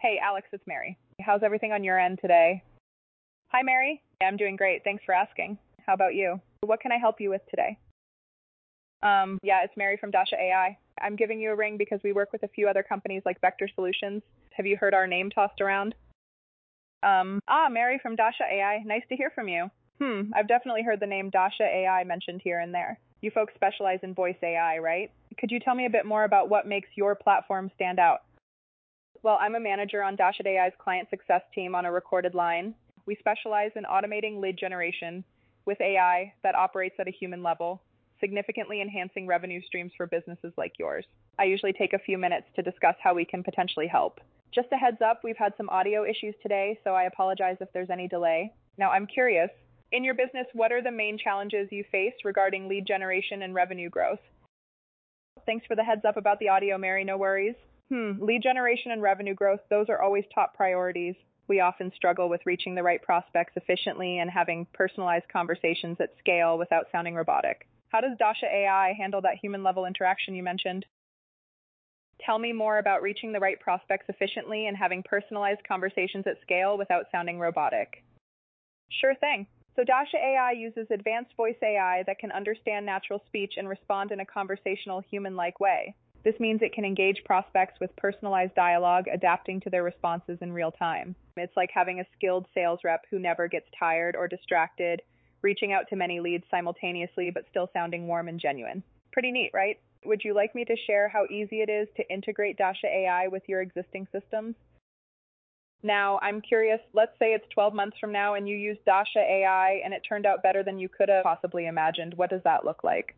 Hey, Alex, it's Mary. How's everything on your end today? Hi, Mary. I'm doing great. Thanks for asking. How about you? What can I help you with today? Yeah, it's Mary from Dasha AI. I'm giving you a ring because we work with a few other companies like Vector Solutions. Have you heard our name tossed around? Mary from Dasha AI. Nice to hear from you. I've definitely heard the name Dasha AI mentioned here and there. You folks specialize in voice AI, right? Could you tell me a bit more about what makes your platform stand out? Well, I'm a manager on Dasha AI's client success team on a recorded line. We specialize in automating lead generation with AI that operates at a human level, significantly enhancing revenue streams for businesses like yours. I usually take a few minutes to discuss how we can potentially help. Just a heads up, we've had some audio issues today, so I apologize if there's any delay. Now, I'm curious, in your business, what are the main challenges you face regarding lead generation and revenue growth? Thanks for the heads up about the audio, Mary, no worries. Lead generation and revenue growth, those are always top priorities. We often struggle with reaching the right prospects efficiently and having personalized conversations at scale without sounding robotic. How does Dasha AI handle that human level interaction you mentioned? Tell me more about reaching the right prospects efficiently and having personalized conversations at scale without sounding robotic. Sure thing. So Dasha AI uses advanced voice AI that can understand natural speech and respond in a conversational, human-like way. This means it can engage prospects with personalized dialogue, adapting to their responses in real time. It's like having a skilled sales rep who never gets tired or distracted, reaching out to many leads simultaneously but still sounding warm and genuine. Pretty neat, right? Would you like me to share how easy it is to integrate Dasha AI with your existing systems? Now, I'm curious, let's say it's 12 months from now and you use Dasha AI and it turned out better than you could have possibly imagined. What does that look like?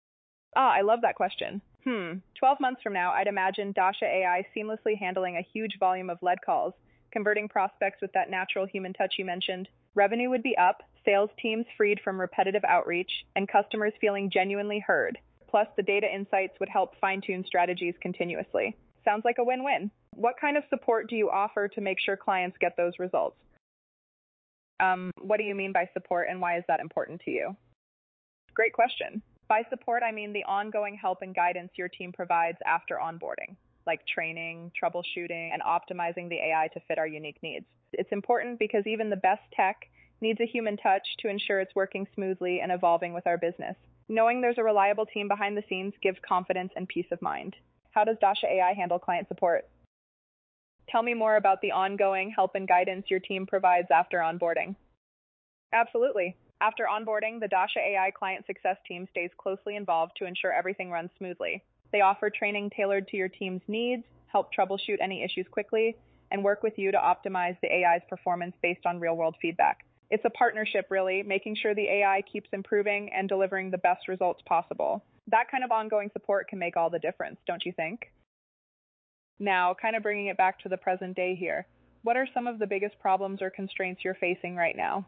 I love that question. 12 months from now, I'd imagine Dasha AI seamlessly handling a huge volume of lead calls, converting prospects with that natural human touch you mentioned. Revenue would be up, sales teams freed from repetitive outreach, and customers feeling genuinely heard. Plus, the data insights would help fine-tune strategies continuously. Sounds like a win-win. What kind of support do you offer to make sure clients get those results? What do you mean by support and why is that important to you? Great question. By support, I mean the ongoing help and guidance your team provides after onboarding, like training, troubleshooting, and optimizing the AI to fit our unique needs. It's important because even the best tech needs a human touch to ensure it's working smoothly and evolving with our business. Knowing there's a reliable team behind the scenes gives confidence and peace of mind. How does Dasha AI handle client support? Tell me more about the ongoing help and guidance your team provides after onboarding. Absolutely. After onboarding, the Dasha AI client success team stays closely involved to ensure everything runs smoothly. They offer training tailored to your team's needs, help troubleshoot any issues quickly, and work with you to optimize the AI's performance based on real-world feedback. It's a partnership, really, making sure the AI keeps improving and delivering the best results possible. That kind of ongoing support can make all the difference, don't you think? Now, kind of bringing it back to the present day here, what are some of the biggest problems or constraints you're facing right now?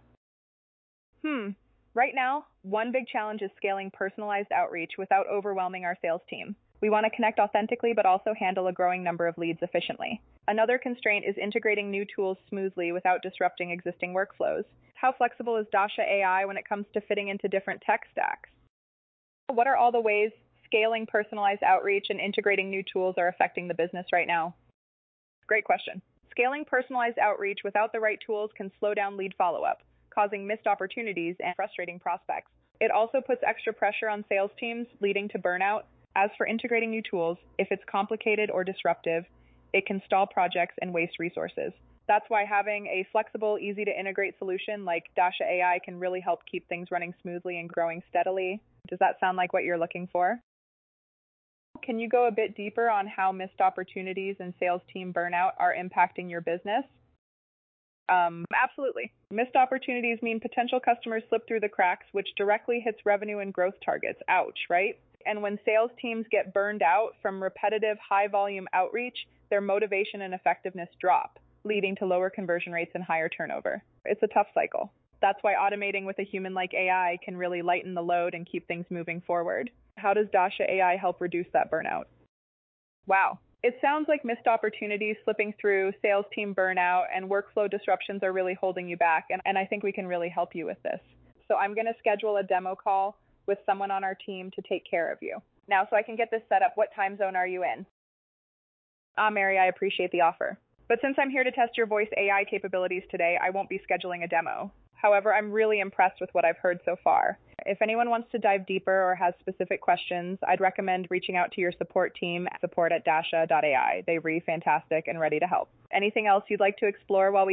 Right now, one big challenge is scaling personalized outreach without overwhelming our sales team. We want to connect authentically but also handle a growing number of leads efficiently. Another constraint is integrating new tools smoothly without disrupting existing workflows. How flexible is Dasha AI when it comes to fitting into different tech stacks? What are all the ways scaling personalized outreach and integrating new tools are affecting the business right now? Great question. Scaling personalized outreach without the right tools can slow down lead follow-up, causing missed opportunities and frustrating prospects. It also puts extra pressure on sales teams, leading to burnout. As for integrating new tools, if it's complicated or disruptive, it can stall projects and waste resources. That's why having a flexible, easy-to-integrate solution like Dasha AI can really help keep things running smoothly and growing steadily. Does that sound like what you're looking for? Can you go a bit deeper on how missed opportunities and sales team burnout are impacting your business? Absolutely. Missed opportunities mean potential customers slip through the cracks, which directly hits revenue and growth targets. Ouch, right? And when sales teams get burned out from repetitive high-volume outreach, their motivation and effectiveness drop, leading to lower conversion rates and higher turnover. It's a tough cycle. That's why automating with a human-like AI can really lighten the load and keep things moving forward. How does Dasha AI help reduce that burnout? Wow. It sounds like missed opportunities slipping through, sales team burnout, and workflow disruptions are really holding you back, and I think we can really help you with this. So I'm going to schedule a demo call with someone on our team to take care of you. Now, so I can get this set up, what time zone are you in? Mary, I appreciate the offer. But since I'm here to test your voice AI capabilities today, I won't be scheduling a demo. However, I'm really impressed with what I've heard so far. If anyone wants to dive deeper or has specific questions, I'd recommend reaching out to your support team at support@dasha.ai. They're really fantastic and ready to help. Anything else you'd like to explore while we